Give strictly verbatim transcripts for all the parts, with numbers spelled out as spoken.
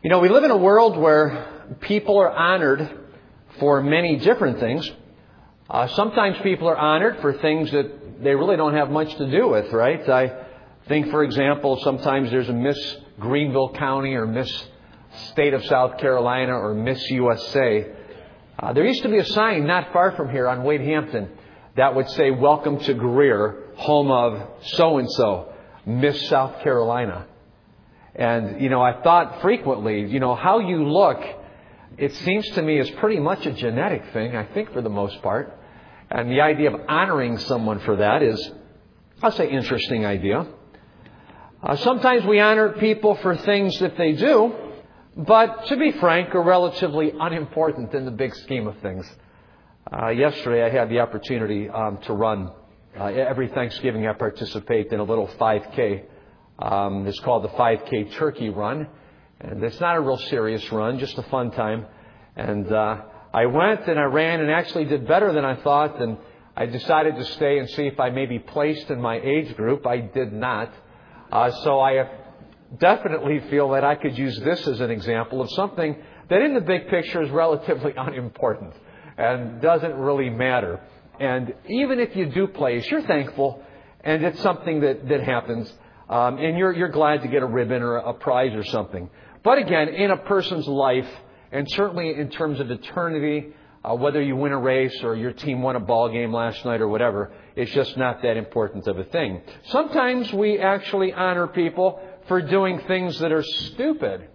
You know, we live in a world where people are honored for many different things. Uh, sometimes people are honored for things that they really don't have much to do with, right? I think, for example, sometimes there's a Miss Greenville County or Miss State of South Carolina or Miss U S A. Uh, there used to be a sign not far from here on Wade Hampton that would say, "Welcome to Greer, home of so-and-so, Miss South Carolina." And, you know, I thought frequently, you know, how you look, it seems to me is pretty much a genetic thing, I think, for the most part. And the idea of honoring someone for that is, I'll say, interesting idea. Uh, sometimes we honor people for things that they do, but to be frank, are relatively unimportant in the big scheme of things. Uh, yesterday, I had the opportunity um, to run. Uh, every Thanksgiving, I participate in a little five K. Um, it's called the five K Turkey Run. And it's not a real serious run, just a fun time. And uh, I went and I ran and actually did better than I thought. And I decided to stay and see if I maybe placed in my age group. I did not. Uh, so I definitely feel that I could use this as an example of something that in the big picture is relatively unimportant and doesn't really matter. And even if you do place, you're thankful, and it's something that, that happens. Um, and you're, you're glad to get a ribbon or a prize or something. But again, in a person's life, and certainly in terms of eternity, uh, whether you win a race or your team won a ball game last night or whatever, it's just not that important of a thing. Sometimes we actually honor people for doing things that are stupid.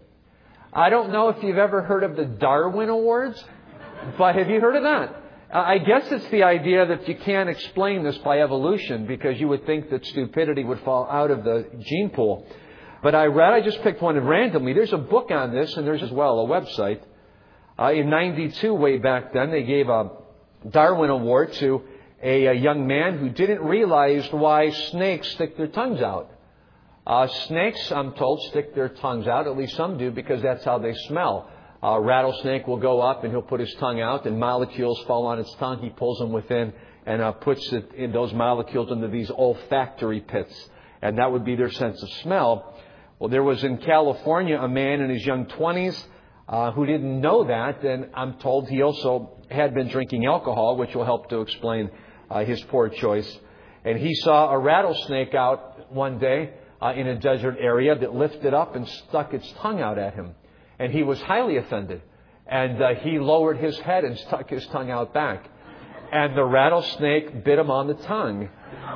I don't know if you've ever heard of the Darwin Awards, but have you heard of that? I guess it's the idea that you can't explain this by evolution, because you would think that stupidity would fall out of the gene pool. But I read, I just picked one randomly. There's a book on this, and there's as well a website. Uh, in ninety-two, way back then, they gave a Darwin Award to a, a young man who didn't realize why snakes stick their tongues out. Uh, snakes, I'm told, stick their tongues out. At least some do, because that's how they smell. A rattlesnake will go up and he'll put his tongue out, and molecules fall on its tongue. He pulls them within and uh, puts it in those molecules into these olfactory pits. And that would be their sense of smell. Well, there was in California a man in his young twenties uh, who didn't know that. And I'm told he also had been drinking alcohol, which will help to explain uh, his poor choice. And he saw a rattlesnake out one day uh, in a desert area that lifted up and stuck its tongue out at him. And he was highly offended. And uh, he lowered his head and stuck his tongue out back. And the rattlesnake bit him on the tongue.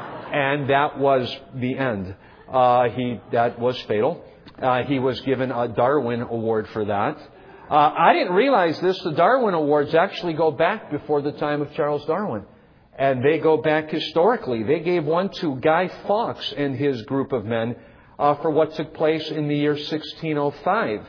And that was the end. Uh, he that was fatal. Uh, he was given a Darwin Award for that. Uh, I didn't realize this. The Darwin Awards actually go back before the time of Charles Darwin. And they go back historically. They gave one to Guy Fawkes and his group of men uh, for what took place in the year sixteen oh five.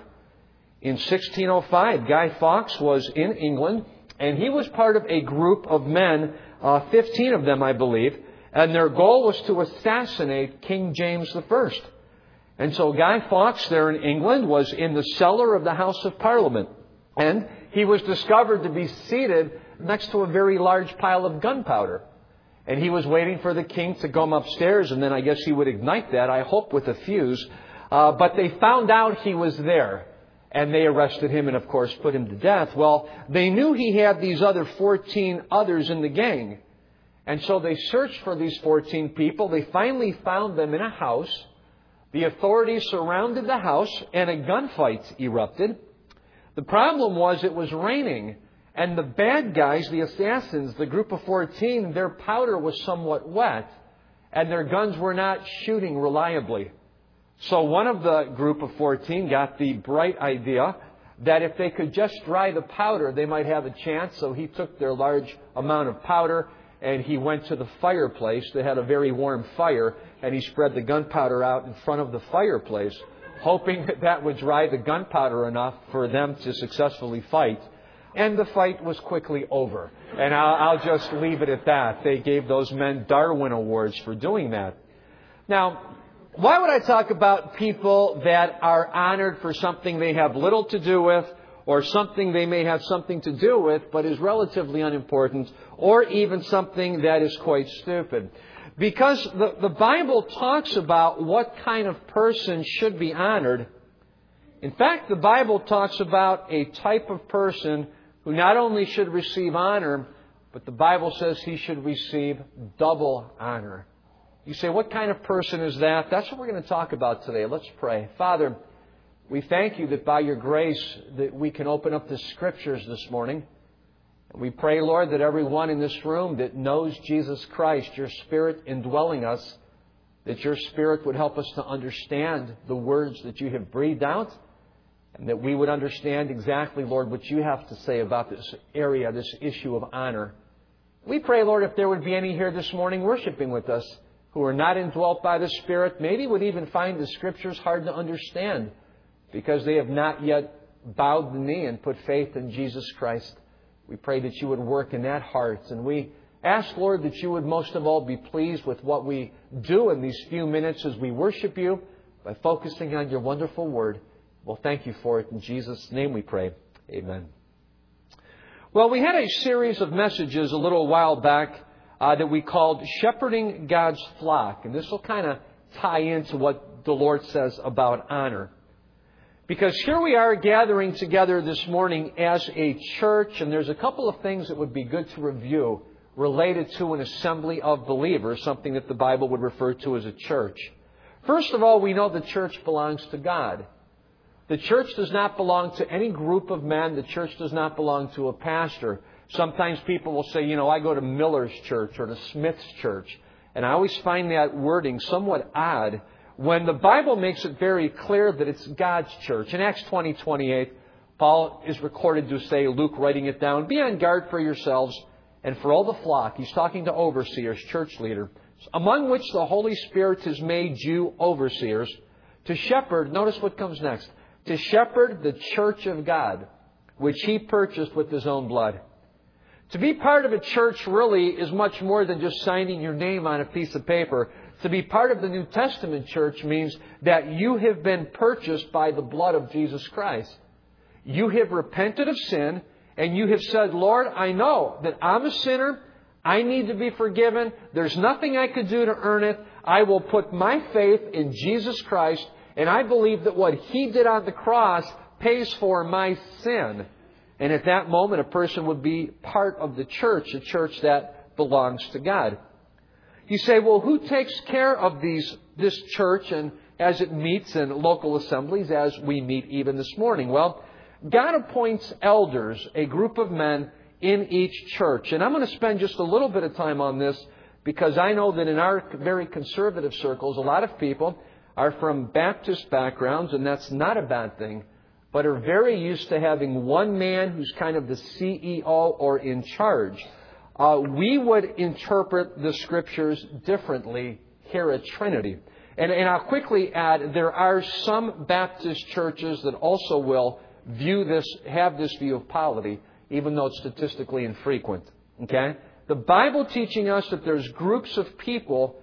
In sixteen oh five, Guy Fawkes was in England, and he was part of a group of men, uh, fifteen of them, I believe, and their goal was to assassinate King James the First. And so Guy Fawkes there in England was in the cellar of the House of Parliament, and he was discovered to be seated next to a very large pile of gunpowder. And he was waiting for the king to come upstairs, and then I guess he would ignite that, I hope with a fuse. Uh, but they found out he was there. And they arrested him and, of course, put him to death. Well, they knew he had these other fourteen others in the gang. And so they searched for these fourteen people. They finally found them in a house. The authorities surrounded the house, and a gunfight erupted. The problem was it was raining. And the bad guys, the assassins, the group of fourteen, their powder was somewhat wet. And their guns were not shooting reliably. So one of the group of fourteen got the bright idea that if they could just dry the powder, they might have a chance. So he took their large amount of powder and he went to the fireplace. They had a very warm fire, and he spread the gunpowder out in front of the fireplace, hoping that that would dry the gunpowder enough for them to successfully fight. And the fight was quickly over. And I'll, I'll just leave it at that. They gave those men Darwin Awards for doing that. Now, why would I talk about people that are honored for something they have little to do with, or something they may have something to do with but is relatively unimportant, or even something that is quite stupid? Because the, the Bible talks about what kind of person should be honored In fact, the Bible talks about a type of person who not only should receive honor, but the Bible says he should receive double honor. You say, what kind of person is that? That's what we're going to talk about today. Let's pray. Father, we thank You that by Your grace that we can open up the Scriptures this morning. We pray, Lord, that everyone in this room that knows Jesus Christ, Your Spirit indwelling us, that Your Spirit would help us to understand the words that You have breathed out, and that we would understand exactly, Lord, what You have to say about this area, this issue of honor. We pray, Lord, if there would be any here this morning worshiping with us who are not indwelt by the Spirit, maybe would even find the Scriptures hard to understand because they have not yet bowed the knee and put faith in Jesus Christ. We pray that You would work in that heart. And we ask, Lord, that You would most of all be pleased with what we do in these few minutes as we worship You by focusing on Your wonderful Word. Well, thank You for it. In Jesus' name we pray. Amen. Well, we had a series of messages a little while back uh, that we called Shepherding God's Flock. And this will kind of tie into what the Lord says about honor. Because here we are gathering together this morning as a church, and there's a couple of things that would be good to review related to an assembly of believers, something that the Bible would refer to as a church. First of all, we know the church belongs to God. The church does not belong to any group of men. The church does not belong to a pastor. Sometimes people will say, you know, I go to Miller's church or to Smith's church. And I always find that wording somewhat odd when the Bible makes it very clear that it's God's church. In Acts twenty twenty-eight, Paul is recorded to say, Luke writing it down, be on guard for yourselves and for all the flock. He's talking to overseers, church leader, among which the Holy Spirit has made you overseers to shepherd. Notice what comes next. To shepherd the church of God, which He purchased with His own blood. To be part of a church really is much more than just signing your name on a piece of paper. To be part of the New Testament church means that you have been purchased by the blood of Jesus Christ. You have repented of sin, and you have said, Lord, I know that I'm a sinner. I need to be forgiven. There's nothing I could do to earn it. I will put my faith in Jesus Christ. And I believe that what He did on the cross pays for my sin. And at that moment, a person would be part of the church, a church that belongs to God. You say, well, who takes care of these this church and as it meets in local assemblies, as we meet even this morning? Well, God appoints elders, a group of men in each church. And I'm going to spend just a little bit of time on this because I know that in our very conservative circles, a lot of people are from Baptist backgrounds, and that's not a bad thing, but are very used to having one man who's kind of the C E O or in charge. Uh, we would interpret the Scriptures differently here at Trinity. And, and I'll quickly add, there are some Baptist churches that also will view this, have this view of polity, even though it's statistically infrequent. Okay? The Bible teaching us that there's groups of people,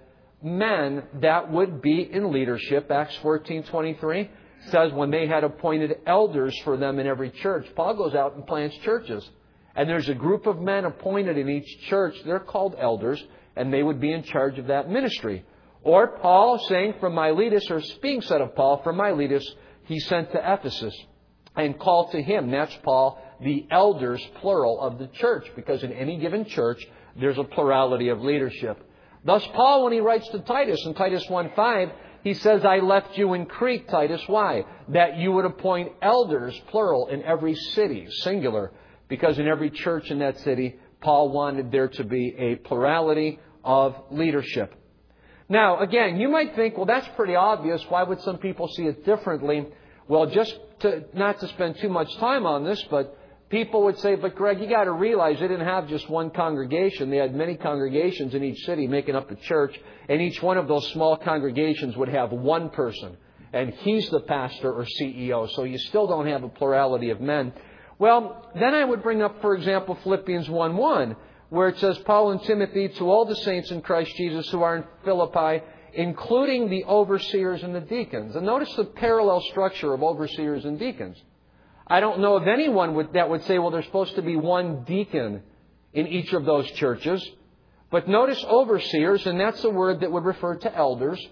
men that would be in leadership. Acts fourteen twenty-three says when they had appointed elders for them in every church. Paul goes out and plants churches. And there's a group of men appointed in each church. They're called elders, and they would be in charge of that ministry. Or Paul saying from Miletus, or being said of Paul, from Miletus, he sent to Ephesus and called to him. That's Paul, the elders, plural, of the church. Because in any given church, there's a plurality of leadership. Thus, Paul, when he writes to Titus, in Titus one five, he says, I left you in Crete, Titus. Why? That you would appoint elders, plural, in every city, singular. Because in every church in that city, Paul wanted there to be a plurality of leadership. Now, again, you might think, well, that's pretty obvious. Why would some people see it differently? Well, just to, not to spend too much time on this, but people would say, but Greg, you got to realize they didn't have just one congregation. They had many congregations in each city making up the church. And each one of those small congregations would have one person. And he's the pastor or C E O. So you still don't have a plurality of men. Well, then I would bring up, for example, Philippians one one, where it says, Paul and Timothy, to all the saints in Christ Jesus who are in Philippi, including the overseers and the deacons. And notice the parallel structure of overseers and deacons. I don't know of anyone would, that would say, well, there's supposed to be one deacon in each of those churches. But notice overseers, and that's a word that would refer to elders.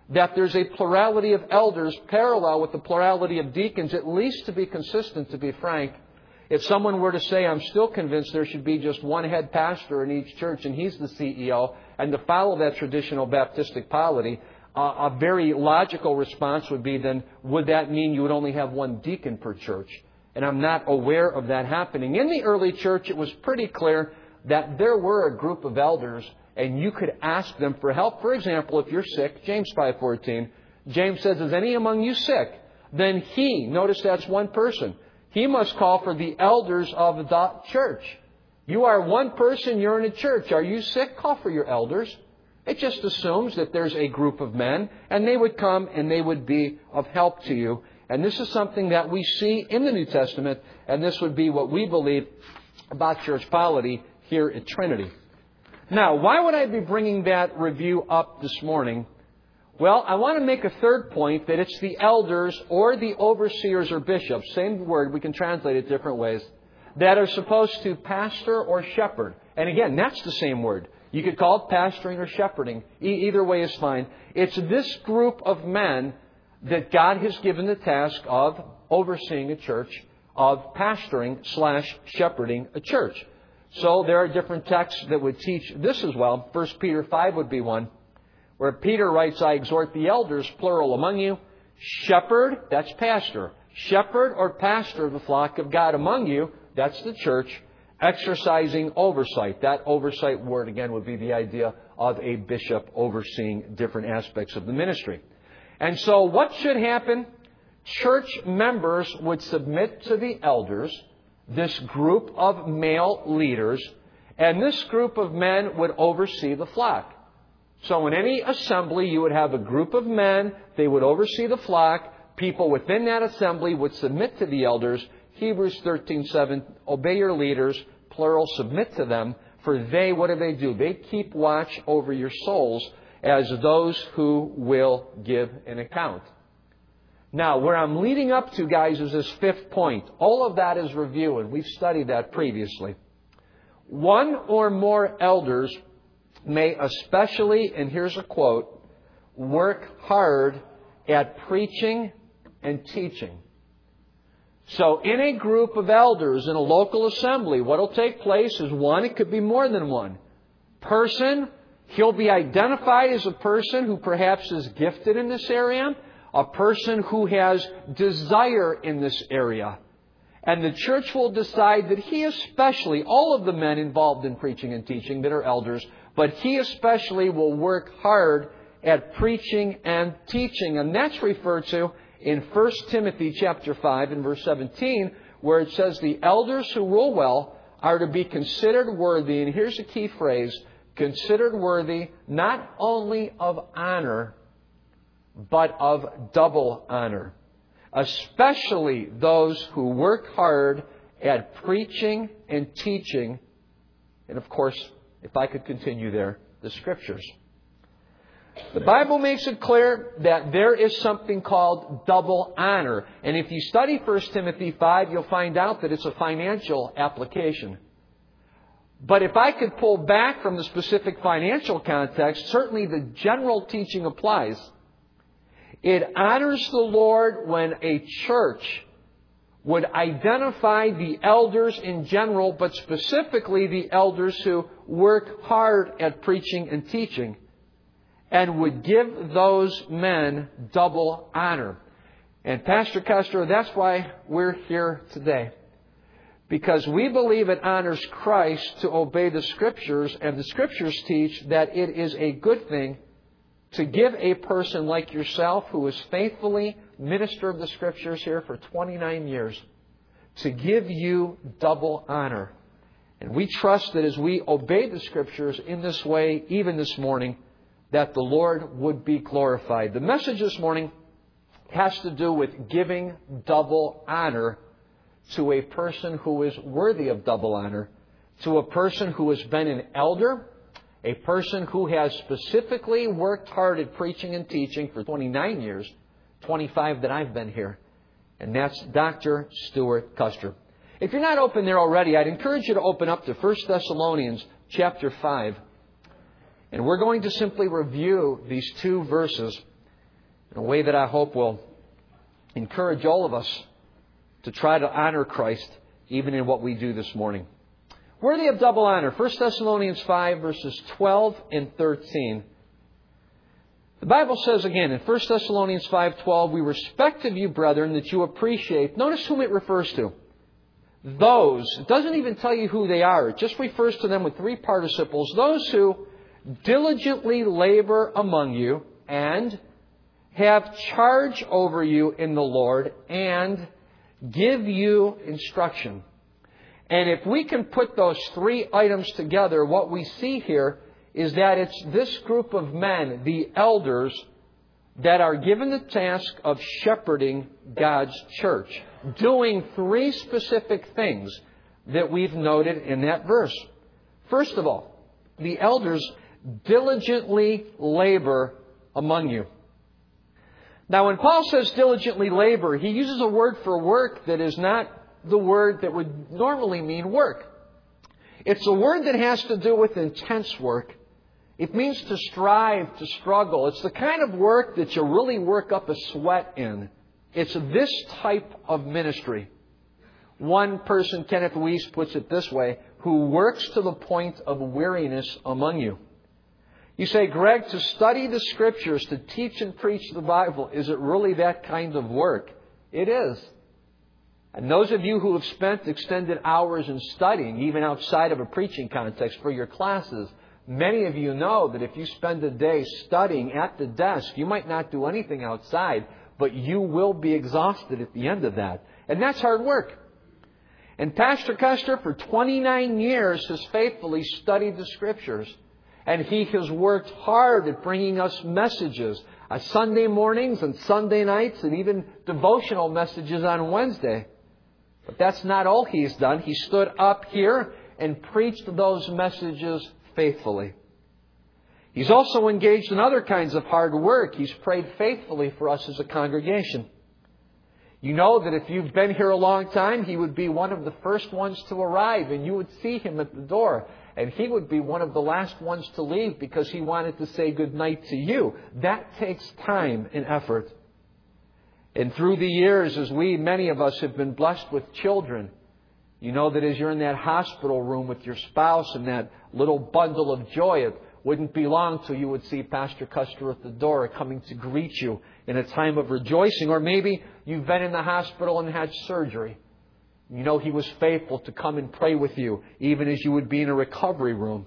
that there's a plurality of elders parallel with the plurality of deacons, at least to be consistent, to be frank. If someone were to say, I'm still convinced there should be just one head pastor in each church and he's the C E O, and to follow that traditional Baptistic polity, uh, a very logical response would be then, would that mean you would only have one deacon per church? And I'm not aware of that happening. In the early church, it was pretty clear that there were a group of elders and you could ask them for help. For example, if you're sick, James five fourteen, James says, is any among you sick? Then he, notice that's one person, he must call for the elders of the church. You are one person, you're in a church. Are you sick? Call for your elders. It just assumes that there's a group of men, and they would come and they would be of help to you. And this is something that we see in the New Testament, and this would be what we believe about church polity here at Trinity. Now, why would I be bringing that review up this morning? Well, I want to make a third point, that it's the elders or the overseers or bishops, same word, we can translate it different ways, that are supposed to pastor or shepherd. And again, that's the same word. You could call it pastoring or shepherding. E- either way is fine. It's this group of men that God has given the task of overseeing a church, of pastoring slash shepherding a church. So there are different texts that would teach this as well. First Peter five would be one, where Peter writes, I exhort the elders, plural, among you, shepherd, that's pastor, shepherd or pastor of the flock of God among you, that's the church, exercising oversight. That oversight word, again, would be the idea of a bishop overseeing different aspects of the ministry. And so what should happen? Church members would submit to the elders, this group of male leaders, and this group of men would oversee the flock. So in any assembly, you would have a group of men, they would oversee the flock, people within that assembly would submit to the elders. Hebrews thirteen seven, obey your leaders, plural, submit to them, for they, what do they do? They keep watch over your souls as those who will give an account. Now, where I'm leading up to, guys, is this fifth point. All of that is review, and we've studied that previously. One or more elders may especially, and here's a quote, work hard at preaching and teaching. So in a group of elders in a local assembly, what will take place is one, it could be more than one person. He'll be identified as a person who perhaps is gifted in this area, a person who has desire in this area. And the church will decide that he especially, all of the men involved in preaching and teaching that are elders, but he especially will work hard at preaching and teaching. And that's referred to in First Timothy chapter five and verse seventeen, where it says the elders who rule well are to be considered worthy, and here's a key phrase, considered worthy not only of honor, but of double honor. Especially those who work hard at preaching and teaching. And of course, if I could continue there, the Scriptures. The Bible makes it clear that there is something called double honor. And if you study First Timothy five, you'll find out that it's a financial application. But if I could pull back from the specific financial context, certainly the general teaching applies. It honors the Lord when a church would identify the elders in general, but specifically the elders who work hard at preaching and teaching, and would give those men double honor. And Pastor Castro, that's why we're here today. Because we believe it honors Christ to obey the Scriptures, and the Scriptures teach that it is a good thing to give a person like yourself, who has faithfully ministered the Scriptures here for twenty-nine years, to give you double honor. And we trust that as we obey the Scriptures in this way, even this morning, that the Lord would be glorified. The message this morning has to do with giving double honor to a person who is worthy of double honor, to a person who has been an elder, a person who has specifically worked hard at preaching and teaching for twenty-nine years, twenty-five that I've been here. And that's Doctor Stuart Custer. If you're not open there already, I'd encourage you to open up to First Thessalonians chapter five. And we're going to simply review these two verses. in a way that I hope will encourage all of us to try to honor Christ even in what we do this morning. Worthy of double honor. First Thessalonians five, verses twelve and thirteen. The Bible says again in First Thessalonians five twelve, we respect of you, brethren, that you appreciate. Notice whom it refers to. Those. It doesn't even tell you who they are. It just refers to them with three participles. Those who diligently labor among you and have charge over you in the Lord and give you instruction. And if we can put those three items together, what we see here is that it's this group of men, the elders, that are given the task of shepherding God's church, doing three specific things that we've noted in that verse. First of all, the elders diligently labor among you. Now, when Paul says diligently labor, he uses a word for work that is not the word that would normally mean work. It's a word that has to do with intense work. It means to strive, to struggle. It's the kind of work that you really work up a sweat in. It's this type of ministry. One person, Kenneth Weiss, puts it this way, who works to the point of weariness among you. You say, Greg, to study the Scriptures, to teach and preach the Bible, is it really that kind of work? It is. And those of you who have spent extended hours in studying, even outside of a preaching context for your classes, many of you know that if you spend a day studying at the desk, you might not do anything outside, but you will be exhausted at the end of that. And that's hard work. And Pastor Custer, for twenty-nine years, has faithfully studied the Scriptures. And he has worked hard at bringing us messages on Sunday mornings and Sunday nights and even devotional messages on Wednesday. But that's not all he's done. He stood up here and preached those messages faithfully. He's also engaged in other kinds of hard work. He's prayed faithfully for us as a congregation. You know that if you've been here a long time, he would be one of the first ones to arrive, and you would see him at the door. And he would be one of the last ones to leave because he wanted to say goodnight to you. That takes time and effort. And through the years, as we, many of us, have been blessed with children, you know that as you're in that hospital room with your spouse and that little bundle of joy, it wouldn't be long till you would see Pastor Custer at the door coming to greet you in a time of rejoicing. Or maybe you've been in the hospital and had surgery. You know he was faithful to come and pray with you, even as you would be in a recovery room.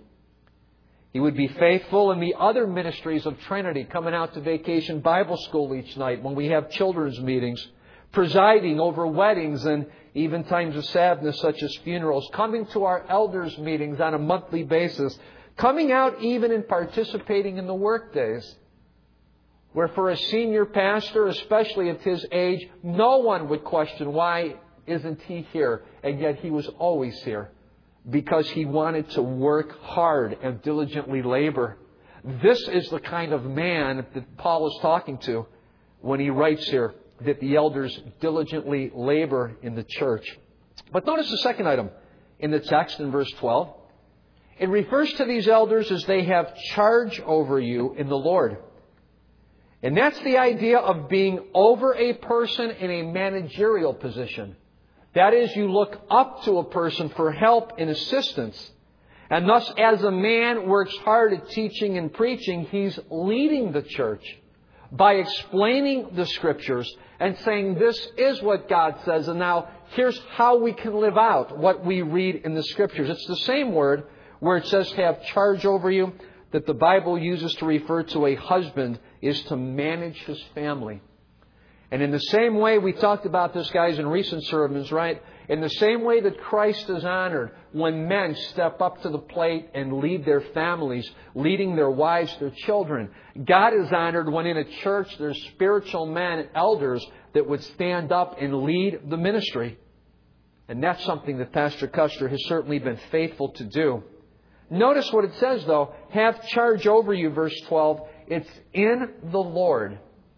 He would be faithful in the other ministries of Trinity, coming out to Vacation Bible School each night when we have children's meetings, presiding over weddings and even times of sadness such as funerals, coming to our elders' meetings on a monthly basis, coming out even and participating in the work days, where for a senior pastor, especially at his age, no one would question why isn't he here? And yet he was always here because he wanted to work hard and diligently labor. This is the kind of man that Paul is talking to when he writes here that the elders diligently labor in the church. But notice the second item in the text in verse twelve. It refers to these elders as they have charge over you in the Lord. And that's the idea of being over a person in a managerial position. That is, you look up to a person for help and assistance. And thus, as a man works hard at teaching and preaching, he's leading the church by explaining the Scriptures and saying, this is what God says, and now here's how we can live out what we read in the Scriptures. It's the same word where it says to have charge over you that the Bible uses to refer to a husband is to manage his family. And in the same way, we talked about this, guys, in recent sermons, right? In the same way that Christ is honored when men step up to the plate and lead their families, leading their wives, their children. God is honored when in a church there's spiritual men, elders, that would stand up and lead the ministry. And that's something that Pastor Custer has certainly been faithful to do. Notice what it says, though. Have charge over you, verse twelve. It's in the Lord.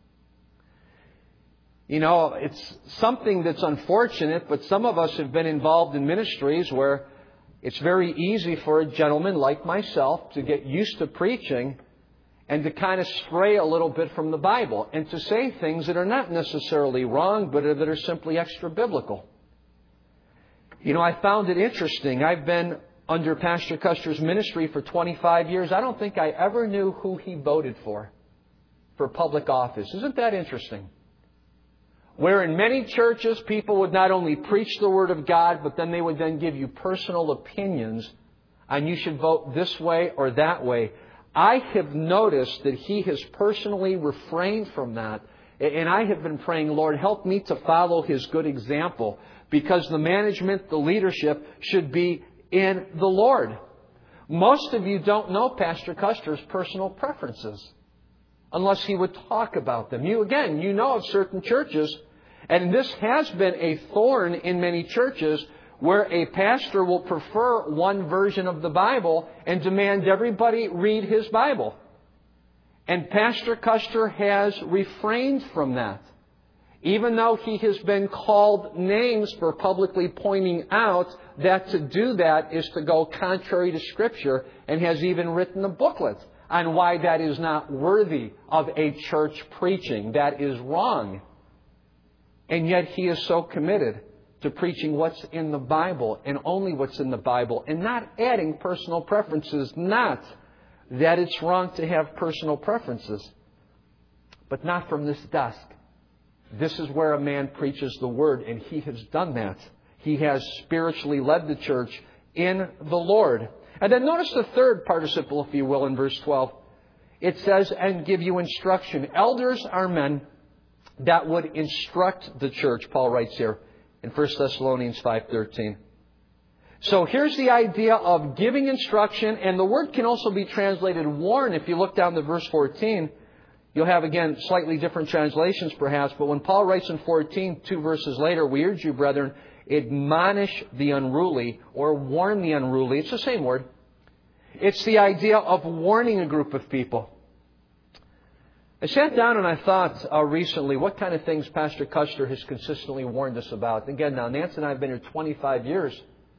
You know, it's something that's unfortunate, but some of us have been involved in ministries where it's very easy for a gentleman like myself to get used to preaching and to kind of stray a little bit from the Bible and to say things that are not necessarily wrong, but that are simply extra biblical. You know, I found it interesting. I've been under Pastor Custer's ministry for twenty-five years. I don't think I ever knew who he voted for, for public office. Isn't that interesting? Where in many churches, people would not only preach the Word of God, but then they would then give you personal opinions on you should vote this way or that way. I have noticed that he has personally refrained from that. And I have been praying, Lord, help me to follow his good example. Because the management, the leadership should be in the Lord. Most of you don't know Pastor Custer's personal preferences unless he would talk about them. You, again, you know of certain churches, and this has been a thorn in many churches where a pastor will prefer one version of the Bible and demand everybody read his Bible. And Pastor Custer has refrained from that. Even though he has been called names for publicly pointing out that to do that is to go contrary to Scripture, and has even written a booklet on why that is not worthy of a church preaching. That is wrong. And yet he is so committed to preaching what's in the Bible and only what's in the Bible and not adding personal preferences. Not that it's wrong to have personal preferences, but not from this desk. This is where a man preaches the Word, and he has done that. He has spiritually led the church in the Lord. And then notice the third participle, if you will, in verse twelve. It says, and give you instruction. Elders are men that would instruct the church, Paul writes here in First Thessalonians five thirteen. So here's the idea of giving instruction, and the word can also be translated warn. If you look down to verse fourteen, you'll have, again, slightly different translations perhaps, but when Paul writes in fourteen, two verses later, we urge you, brethren, admonish the unruly, or warn the unruly. It's the same word. It's the idea of warning a group of people. I sat down and I thought uh, recently what kind of things Pastor Custer has consistently warned us about. Again, now, Nancy and I have been here twenty-five years.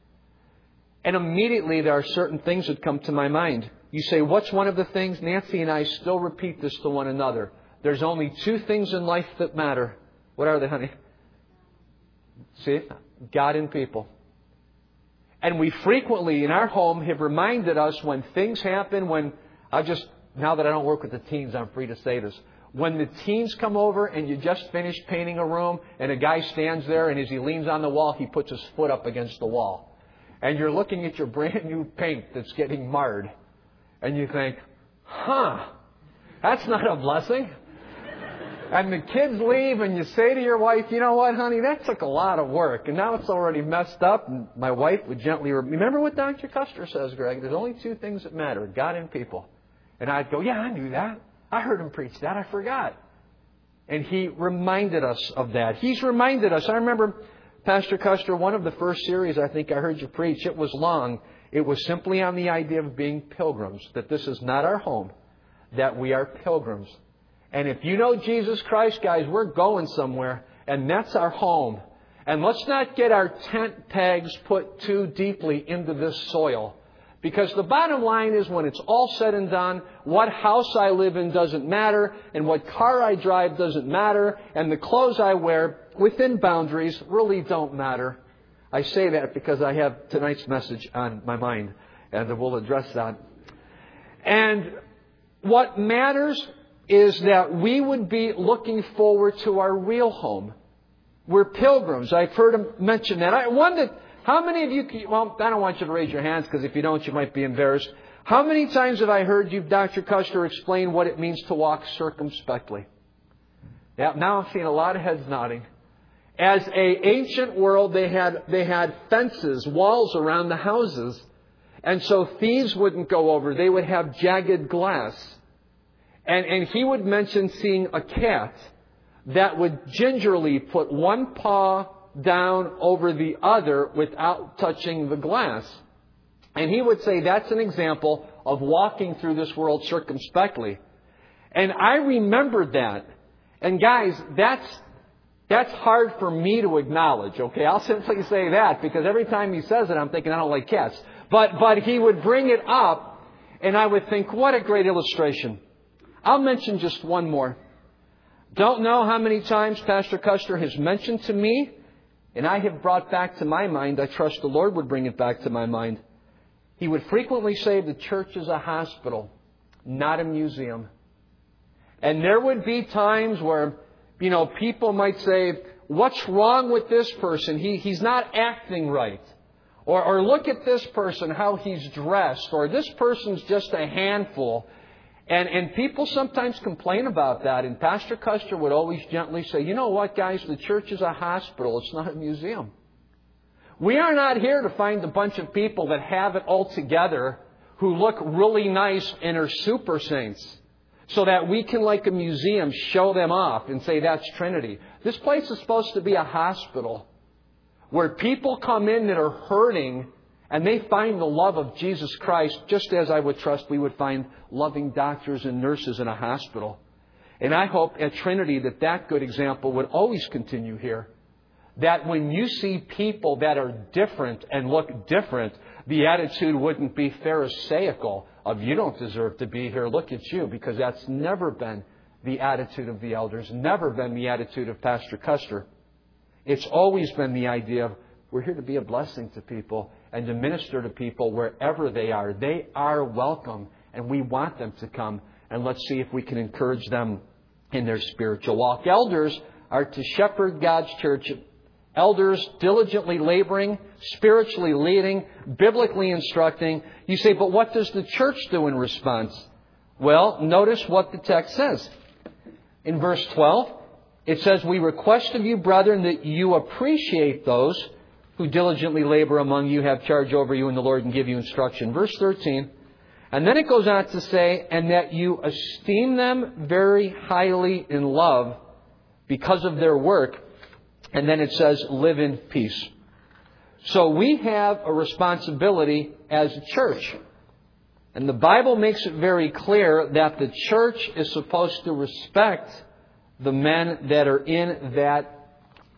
And immediately there are certain things that come to my mind. You say, what's one of the things? Nancy and I still repeat this to one another. There's only two things in life that matter. What are they, honey? See? God and people. And we frequently in our home have reminded us when things happen, when I just, now that I don't work with the teens, I'm free to say this. When the teens come over and you just finished painting a room and a guy stands there and as he leans on the wall, he puts his foot up against the wall. And you're looking at your brand new paint that's getting marred. And you think, huh, that's not a blessing. And the kids leave and you say to your wife, you know what, honey, that took a lot of work. And now it's already messed up. And my wife would gently, remember what Doctor Custer says, Greg? There's only two things that matter, God and people. And I'd go, yeah, I knew that. I heard him preach that. I forgot. And he reminded us of that. He's reminded us. I remember, Pastor Custer, one of the first series I think I heard you preach, it was long. It was simply on the idea of being pilgrims, that this is not our home, that we are pilgrims. And if you know Jesus Christ, guys, we're going somewhere, and that's our home. And let's not get our tent pegs put too deeply into this soil. Because the bottom line is, when it's all said and done, what house I live in doesn't matter, and what car I drive doesn't matter, and the clothes I wear within boundaries really don't matter. I say that because I have tonight's message on my mind, and we'll address that. And what matters is that we would be looking forward to our real home. We're pilgrims. I've heard him mention that. I wondered, how many of you, well, I don't want you to raise your hands because if you don't, you might be embarrassed. How many times have I heard you, Doctor Custer, explain what it means to walk circumspectly? Yeah, now I'm seeing a lot of heads nodding. As a ancient world, they had they had fences, walls around the houses. And so thieves wouldn't go over. They would have jagged glass. And, and he would mention seeing a cat that would gingerly put one paw down over the other without touching the glass. And he would say that's an example of walking through this world circumspectly. And I remembered that. And guys, that's that's hard for me to acknowledge, okay? I'll simply say that because every time he says it, I'm thinking I don't like cats. But but he would bring it up, and I would think, what a great illustration. I'll mention just one more. Don't know how many times Pastor Custer has mentioned to me, and I have brought back to my mind, I trust the Lord would bring it back to my mind. He would frequently say the church is a hospital, not a museum. And there would be times where, you know, people might say, what's wrong with this person? He, he's not acting right. Or, or look at this person, how he's dressed. Or this person's just a handful. And, and people sometimes complain about that. And Pastor Custer would always gently say, you know what, guys? The church is a hospital. It's not a museum. We are not here to find a bunch of people that have it all together, who look really nice and are super saints, so that we can, like a museum, show them off and say that's Trinity. This place is supposed to be a hospital where people come in that are hurting and they find the love of Jesus Christ, just as I would trust we would find loving doctors and nurses in a hospital. And I hope at Trinity that that good example would always continue here. That when you see people that are different and look different, the attitude wouldn't be pharisaical of you don't deserve to be here, look at you, because that's never been the attitude of the elders, never been the attitude of Pastor Custer. It's always been the idea of we're here to be a blessing to people and to minister to people wherever they are. They are welcome and we want them to come, and let's see if we can encourage them in their spiritual walk. Elders are to shepherd God's church. Elders diligently laboring, spiritually leading, biblically instructing. You say, but what does the church do in response? Well, notice what the text says. In verse twelve, it says, we request of you, brethren, that you appreciate those who diligently labor among you, have charge over you in the Lord, and give you instruction. Verse thirteen, and then it goes on to say, and that you esteem them very highly in love because of their work. And then it says, live in peace. So we have a responsibility as a church. And the Bible makes it very clear that the church is supposed to respect the men that are in that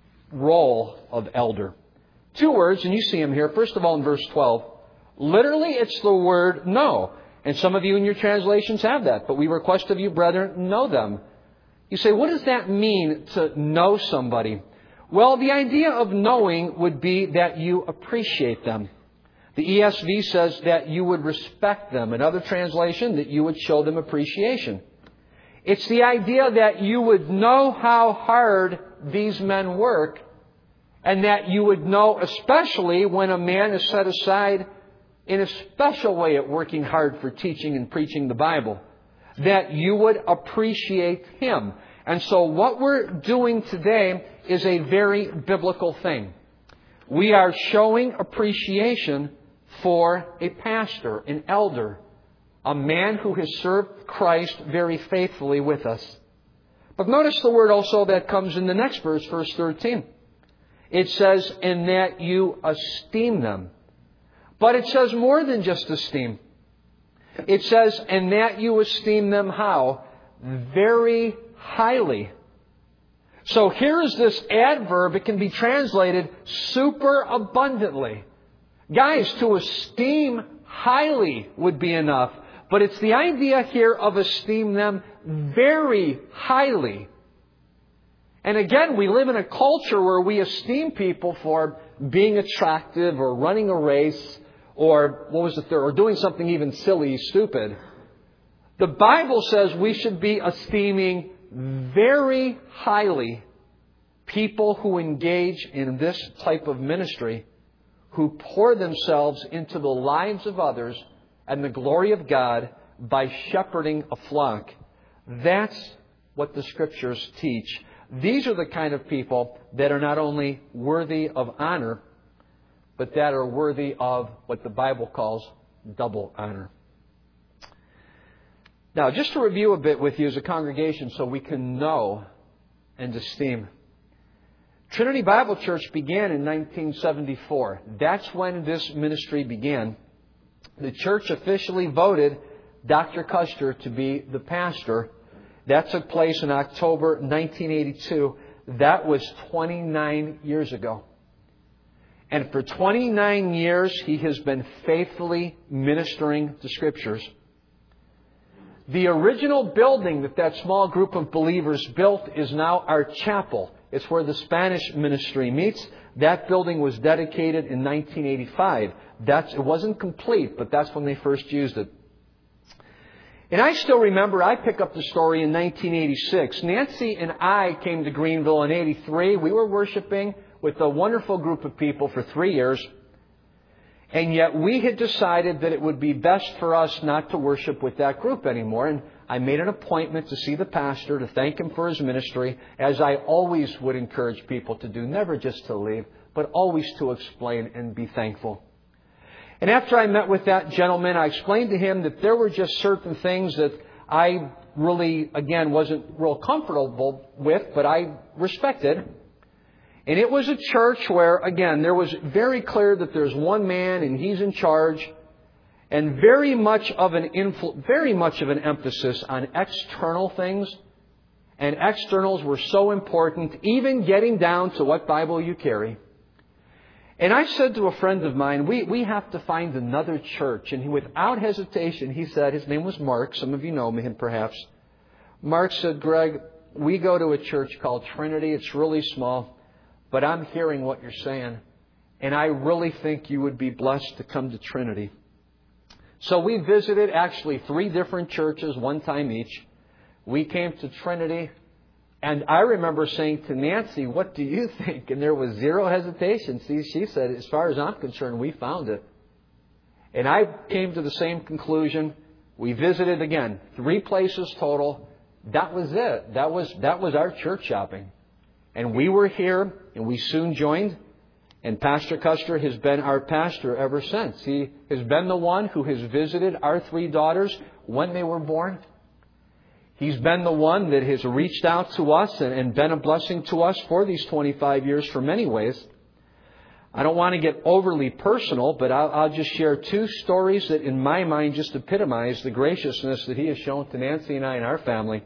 role of elder. Two words, and you see them here. First of all, in verse twelve, literally it's the word know. And some of you in your translations have that. But we request of you, brethren, know them. You say, what does that mean to know somebody? Well, the idea of knowing would be that you appreciate them. The E S V says that you would respect them. Another translation, that you would show them appreciation. It's the idea that you would know how hard these men work, and that you would know especially when a man is set aside in a special way at working hard for teaching and preaching the Bible, that you would appreciate him. And so what we're doing today is a very biblical thing. We are showing appreciation for a pastor, an elder, a man who has served Christ very faithfully with us. But notice the word also that comes in the next verse, verse thirteen. It says, and that you esteem them. But it says more than just esteem. It says, and that you esteem them how? Very highly. So here is this adverb. It can be translated super abundantly. Guys, to esteem highly would be enough. But it's the idea here of esteem them very highly. And again, we live in a culture where we esteem people for being attractive or running a race or, what was the third, or doing something even silly, stupid. The Bible says we should be esteeming very highly people who engage in this type of ministry, who pour themselves into the lives of others and the glory of God by shepherding a flock. That's what the Scriptures teach. These are the kind of people that are not only worthy of honor, but that are worthy of what the Bible calls double honor. Now, just to review a bit with you as a congregation so we can know and esteem. Trinity Bible Church began in nineteen seventy-four. That's when this ministry began. The church officially voted Doctor Custer to be the pastor. That took place in October nineteen eighty-two. That was twenty-nine years ago. And for twenty-nine years, he has been faithfully ministering the Scriptures. The original building that that small group of believers built is now our chapel. It's where the Spanish ministry meets. That building was dedicated in nineteen eighty-five. That's, it wasn't complete, but that's when they first used it. And I still remember, I pick up the story in nineteen eighty-six. Nancy and I came to Greenville in eighty-three. We were worshiping with a wonderful group of people for three years. And yet we had decided that it would be best for us not to worship with that group anymore. And I made an appointment to see the pastor, to thank him for his ministry, as I always would encourage people to do, never just to leave, but always to explain and be thankful. And after I met with that gentleman, I explained to him that there were just certain things that I really, again, wasn't real comfortable with, but I respected. And it was a church where, again, there was very clear that there's one man and he's in charge, and very much of an influ- very much of an emphasis on external things. And externals were so important, even getting down to what Bible you carry. And I said to a friend of mine, we, we have to find another church. And he, without hesitation, he said, his name was Mark. Some of you know him perhaps. Mark said, Greg, we go to a church called Trinity. It's really small. But I'm hearing what you're saying. And I really think you would be blessed to come to Trinity. So we visited actually three different churches, one time each. We came to Trinity. And I remember saying to Nancy, what do you think? And there was zero hesitation. See, she said, as far as I'm concerned, we found it. And I came to the same conclusion. We visited again, three places total. That was it. That was, that was our church shopping. And we were here, and we soon joined. And Pastor Custer has been our pastor ever since. He has been the one who has visited our three daughters when they were born. He's been the one that has reached out to us and, and been a blessing to us for these twenty-five years for many ways. I don't want to get overly personal, but I'll, I'll just share two stories that in my mind just epitomize the graciousness that he has shown to Nancy and I and our family.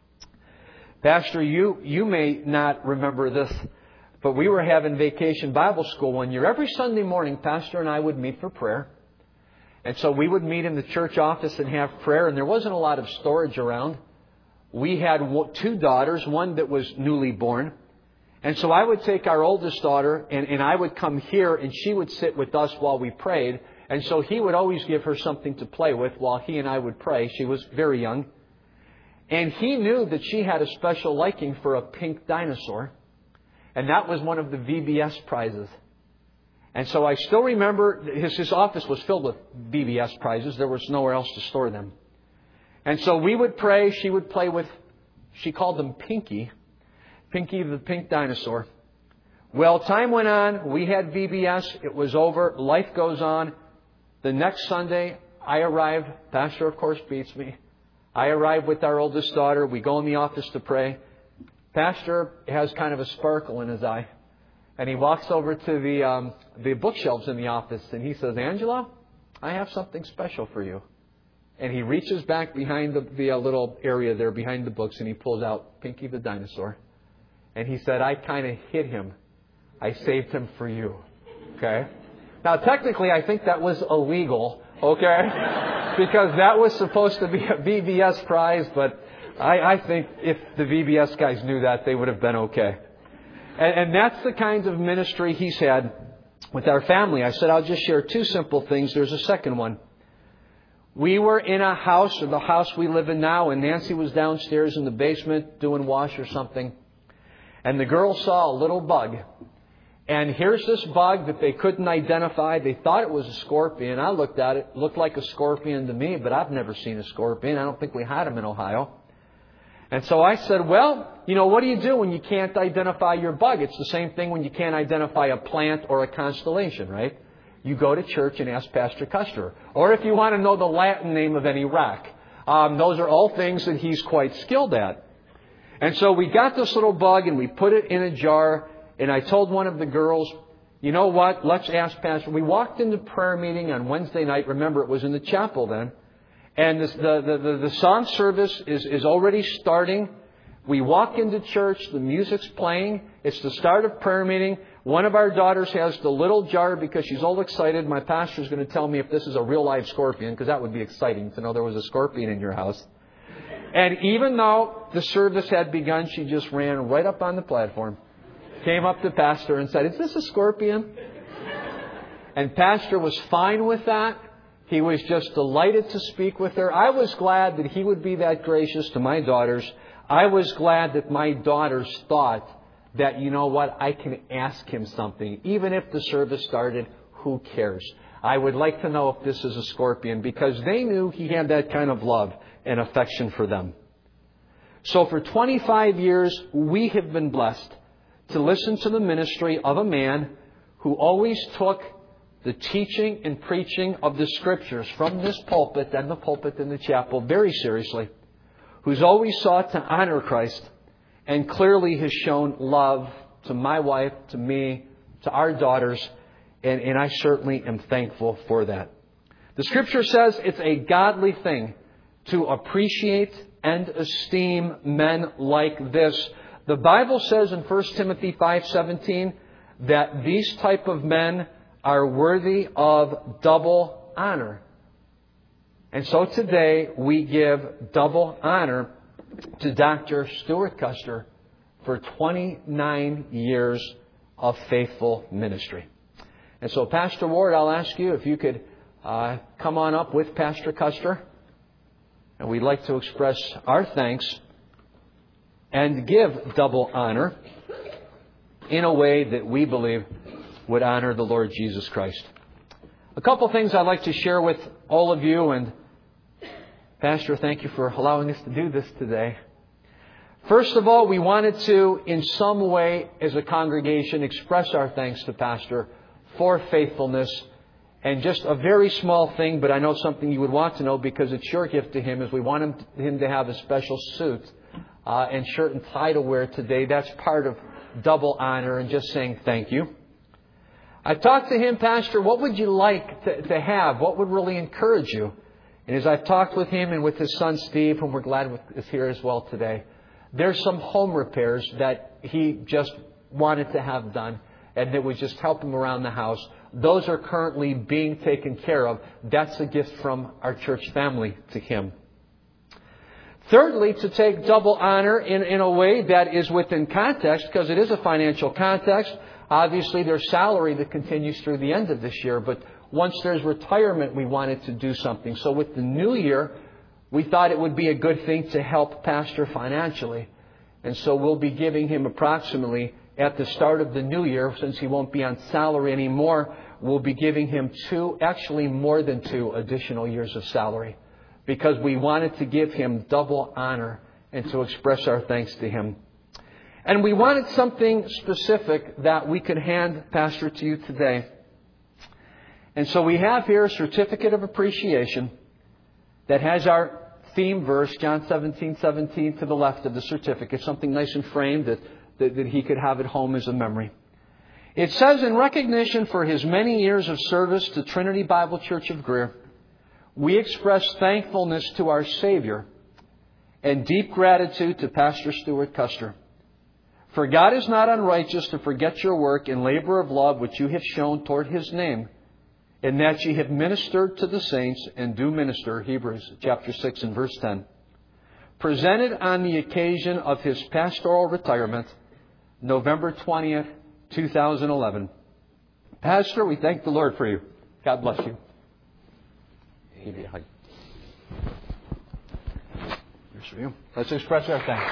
Pastor, you, you may not remember this, but we were having vacation Bible school one year. Every Sunday morning, Pastor and I would meet for prayer. And so we would meet in the church office and have prayer, and there wasn't a lot of storage around. We had two daughters, one that was newly born. And so I would take our oldest daughter and, and I would come here and she would sit with us while we prayed. And so he would always give her something to play with while he and I would pray. She was very young. And he knew that she had a special liking for a pink dinosaur. And that was one of the V B S prizes. And so I still remember his, his office was filled with V B S prizes. There was nowhere else to store them. And so we would pray. She would play with, she called them Pinky. Pinky the pink dinosaur. Well, time went on. We had V B S. It was over. Life goes on. The next Sunday, I arrived. Pastor, of course, beats me. I arrived with our oldest daughter. We go in the office to pray. Pastor has kind of a sparkle in his eye. And he walks over to the um, the bookshelves in the office. And he says, Angela, I have something special for you. And he reaches back behind the, the uh, little area there behind the books. And he pulls out Pinky the dinosaur. And he said, I kind of hid him. I saved him for you. Okay? Now, technically, I think that was illegal. Okay? Because that was supposed to be a V B S prize. But I, I think if the V B S guys knew that, they would have been okay. And, and that's the kind of ministry he's had with our family. I said, I'll just share two simple things. There's a second one. We were in a house, or the house we live in now, and Nancy was downstairs in the basement doing wash or something. And the girls saw a little bug. And here's this bug that they couldn't identify. They thought it was a scorpion. I looked at it. It looked like a scorpion to me, but I've never seen a scorpion. I don't think we had them in Ohio. And so I said, well, you know, what do you do when you can't identify your bug? It's the same thing when you can't identify a plant or a constellation, right? You go to church and ask Pastor Custer. Or if you want to know the Latin name of any rock. Um, those are all things that he's quite skilled at. And so we got this little bug and we put it in a jar. And I told one of the girls, you know what, let's ask Pastor. We walked into prayer meeting on Wednesday night. Remember, it was in the chapel then. And this, the, the, the, the song service is, is already starting. We walk into church. The music's playing. It's the start of prayer meeting. One of our daughters has the little jar because she's all excited. My pastor's going to tell me if this is a real live scorpion, because that would be exciting to know there was a scorpion in your house. And even though the service had begun, she just ran right up on the platform, came up to Pastor and said, "Is this a scorpion?" And Pastor was fine with that. He was just delighted to speak with her. I was glad that he would be that gracious to my daughters. I was glad that my daughters thought that, you know what, I can ask him something. Even if the service started, who cares? I would like to know if this is a scorpion, because they knew he had that kind of love and affection for them. So for twenty-five years, we have been blessed to listen to the ministry of a man who always took the teaching and preaching of the Scriptures from this pulpit and the pulpit in the chapel very seriously, who's always sought to honor Christ and clearly has shown love to my wife, to me, to our daughters, and, and I certainly am thankful for that. The Scripture says it's a godly thing to appreciate and esteem men like this. The Bible says in First Timothy five seventeen that these type of men are worthy of double honor. And so today we give double honor to Doctor Stuart Custer for twenty-nine years of faithful ministry. And so, Pastor Ward, I'll ask you if you could uh, come on up with Pastor Custer. And we'd like to express our thanks and give double honor in a way that we believe would honor the Lord Jesus Christ. A couple things I'd like to share with all of you. And Pastor, thank you for allowing us to do this today. First of all, we wanted to, in some way, as a congregation, express our thanks to Pastor for faithfulness. And just a very small thing, but I know something you would want to know because it's your gift to him, is we want him, him to have a special suit uh, and shirt and tie to wear today. That's part of double honor and just saying thank you. I talked to him, Pastor, what would you like to, to have? What would really encourage you? And as I've talked with him and with his son Steve, whom we're glad is here as well today, there's some home repairs that he just wanted to have done and that would just help him around the house. Those are currently being taken care of. That's a gift from our church family to him. Thirdly, to take double honor in, in a way that is within context, because it is a financial context. Obviously, there's salary that continues through the end of this year, but once there's retirement, we wanted to do something. So with the new year, we thought it would be a good thing to help Pastor financially. And so we'll be giving him approximately, at the start of the new year, since he won't be on salary anymore, we'll be giving him two, actually more than two additional years of salary, because we wanted to give him double honor and to express our thanks to him. And we wanted something specific that we could hand, Pastor, to you today. And so we have here a certificate of appreciation that has our theme verse, John seventeen seventeen, to the left of the certificate. Something nice and framed that, that, that he could have at home as a memory. It says, in recognition for his many years of service to Trinity Bible Church of Greer, we express thankfulness to our Savior and deep gratitude to Pastor Stuart Custer. For God is not unrighteous to forget your work and labor of love which you have shown toward His name, in that ye have ministered to the saints and do minister, Hebrews chapter six and verse ten, presented on the occasion of His pastoral retirement, November twentieth, two thousand eleven. Pastor, we thank the Lord for you. God bless you. Give you a hug. Here's for you. Let's express our thanks.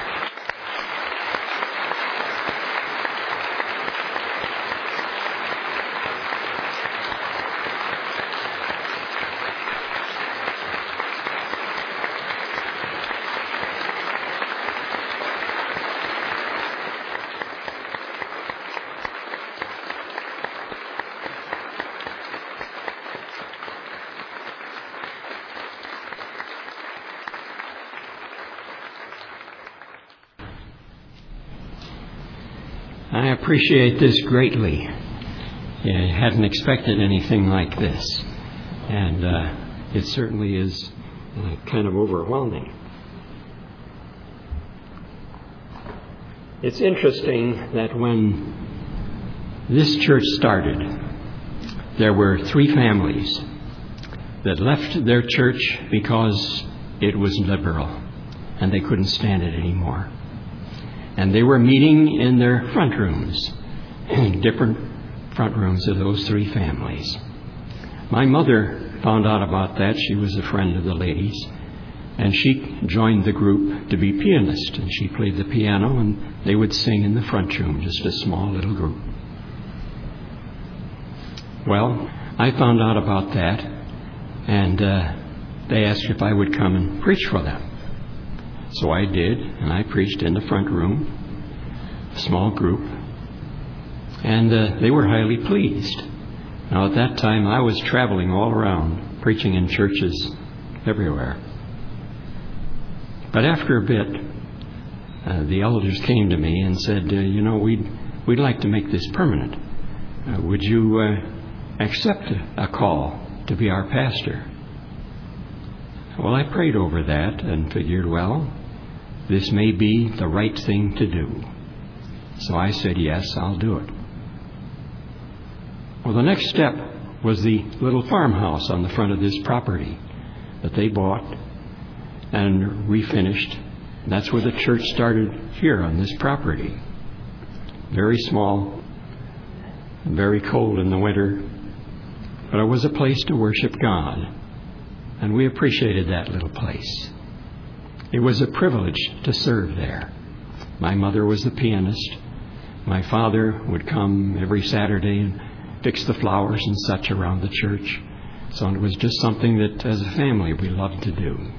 I appreciate this greatly. I hadn't expected anything like this. And uh, it certainly is uh, kind of overwhelming. It's interesting that when this church started, there were three families that left their church because it was liberal. and they couldn't stand it anymore. And they were meeting in their front rooms, different front rooms of those three families. My mother found out about that. She was a friend of the ladies, and she joined the group to be pianist, and she played the piano, and they would sing in the front room, just a small little group. Well, I found out about that, and uh, they asked if I would come and preach for them. So I did, and I preached in the front room, a small group, and uh, they were highly pleased. Now, at that time, I was traveling all around, preaching in churches everywhere. But after a bit, uh, the elders came to me and said, uh, you know, we'd, we'd like to make this permanent. Uh, would you uh, accept a call to be our pastor? Well, I prayed over that and figured, well, this may be the right thing to do. So I said, yes, I'll do it. Well, the next step was the little farmhouse on the front of this property that they bought and refinished. That's where the church started, here on this property. Very small, very cold in the winter, but it was a place to worship God, and we appreciated that little place. It was a privilege to serve there. My mother was the pianist. My father would come every Saturday and fix the flowers and such around the church. So it was just something that, as a family, we loved to do.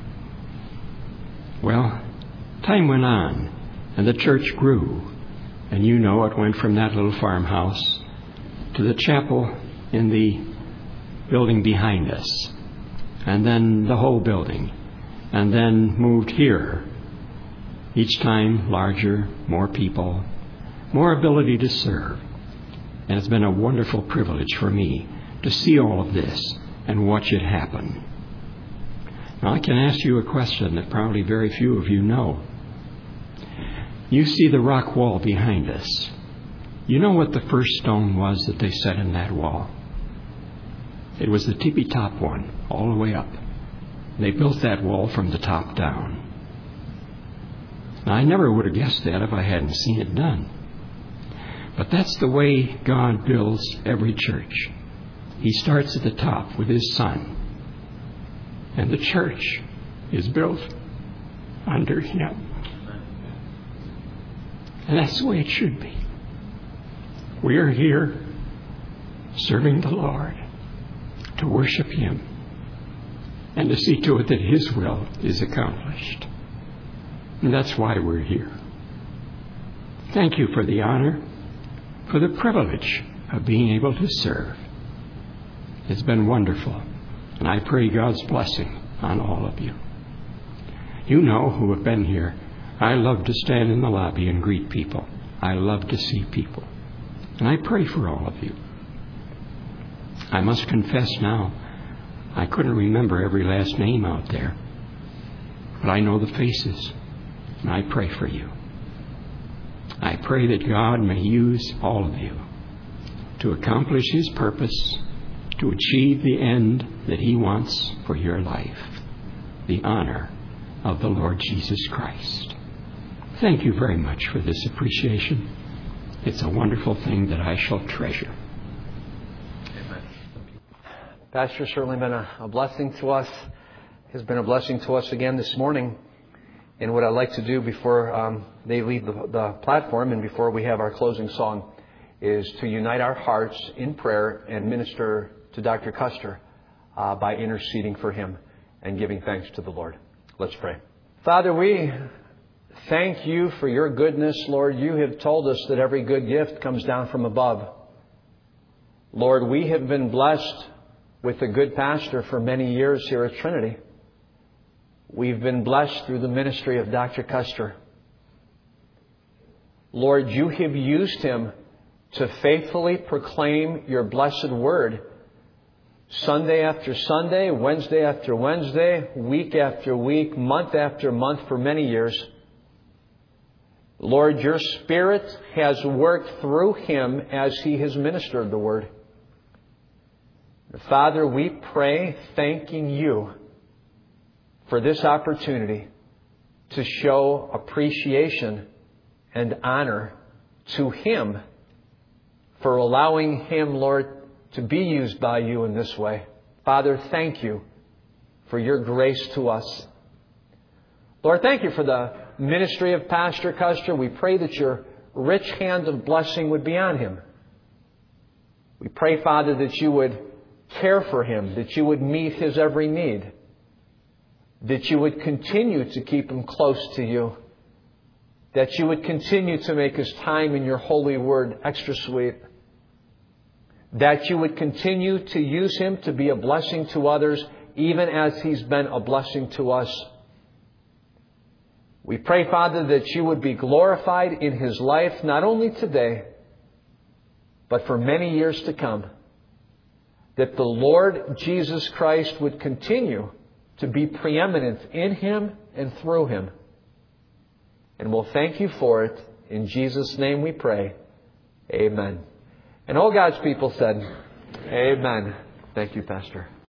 Well, time went on, and the church grew. And you know, it went from that little farmhouse to the chapel in the building behind us, and then the whole building, and then moved here. Each time larger, more people, more ability to serve. And it's been a wonderful privilege for me to see all of this and watch it happen. Now, I can ask you a question that probably very few of you know. You see the rock wall behind us. You know what the first stone was that they set in that wall? It was the tippy-top one, all the way up. They built that wall from the top down. Now, I never would have guessed that if I hadn't seen it done. But that's the way God builds every church. He starts at the top with His Son. And the church is built under Him. And that's the way it should be. We are here serving the Lord to worship Him and to see to it that His will is accomplished. And that's why we're here. Thank you for the honor, for the privilege of being able to serve. It's been wonderful, and I pray God's blessing on all of you. You know who have been here, I love to stand in the lobby and greet people. I love to see people. And I pray for all of you. I must confess now, I couldn't remember every last name out there, but I know the faces, and I pray for you. I pray that God may use all of you to accomplish His purpose, to achieve the end that He wants for your life, the honor of the Lord Jesus Christ. Thank you very much for this appreciation. It's a wonderful thing that I shall treasure. Amen. Pastor, certainly been a, a blessing to us. Has been a blessing to us again this morning. And what I'd like to do before um, they leave the, the platform and before we have our closing song is to unite our hearts in prayer and minister to Doctor Custer uh, by interceding for him and giving thanks to the Lord. Let's pray. Father, we thank You for Your goodness, Lord. You have told us that every good gift comes down from above. Lord, we have been blessed with a good pastor for many years here at Trinity. We've been blessed through the ministry of Doctor Custer. Lord, You have used him to faithfully proclaim Your blessed word Sunday after Sunday, Wednesday after Wednesday, week after week, month after month for many years. Lord, Your Spirit has worked through him as he has ministered the word. Father, we pray thanking You for this opportunity to show appreciation and honor to Him for allowing Him, Lord, to be used by You in this way. Father, thank You for Your grace to us. Lord, thank You for the ministry of Pastor Custer. We pray that Your rich hand of blessing would be on him. We pray, Father, that You would care for him, that You would meet his every need, that You would continue to keep him close to You, that You would continue to make his time in Your holy word extra sweet, that You would continue to use him to be a blessing to others, even as he's been a blessing to us. We pray, Father, that You would be glorified in his life, not only today, but for many years to come. That the Lord Jesus Christ would continue to be preeminent in him and through him. And we'll thank You for it. In Jesus' name we pray. Amen. And all God's people said, Amen. Thank you, Pastor.